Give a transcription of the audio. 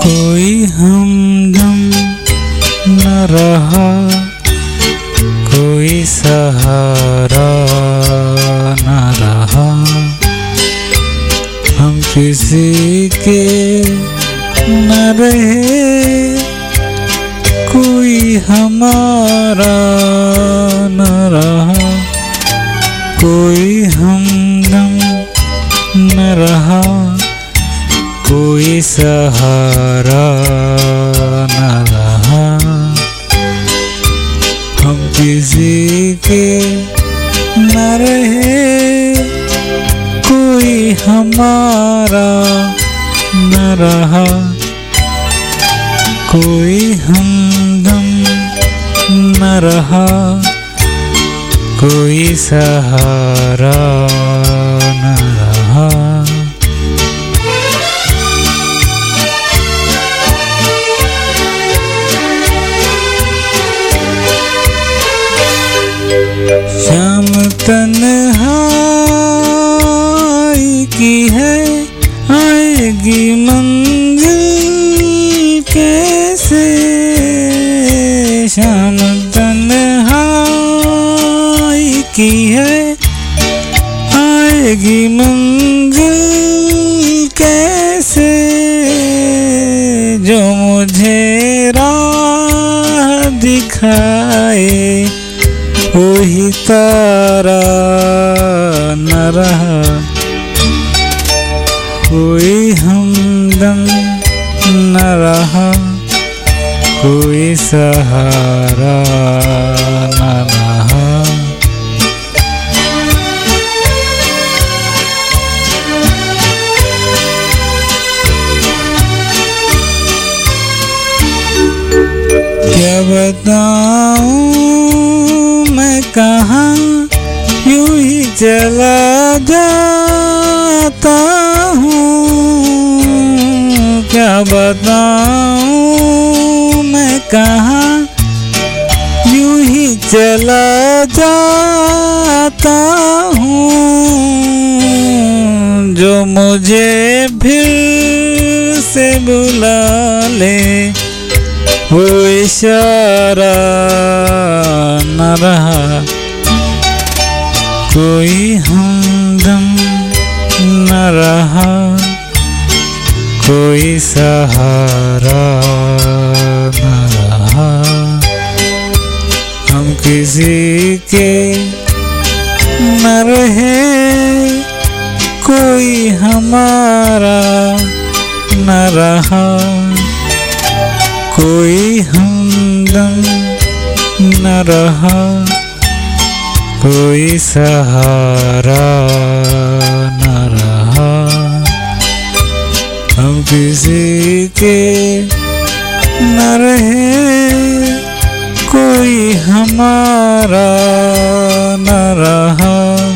कोई हमदम न रहा, कोई सहारा न रहा, हम किसी के न रहे, कोई हमारा न रहा, कोई हमदम न रहा, कोई सहारा न रहा, हम किसी के न रहे, कोई हमारा न रहा, कोई हमदम न रहा, कोई सहारा न रहा। शाम तन्हाई की है, आएगी मंजिल कैसे, शाम तन्हाई की है, आएगी मंजिल कैसे, जो मुझे राह दिखाए वही तारा न रहा, कोई हमदम न रहा, कोई सहारा न रहा। क्या बताऊं मैं कहाँ, यूं ही चला जाता हूँ, क्या बताऊं मैं कहाँ, यूं ही चला जाता हूँ, जो मुझे फिर से बुला ले वो इशारा न रहा, कोई हमदम न रहा, कोई सहारा न रहा, हम किसी के न रहे, कोई हमारा न रहा, कोई हमदम न रहा, कोई सहारा न रहा, हम किसी के न रहे, कोई हमारा न रहा।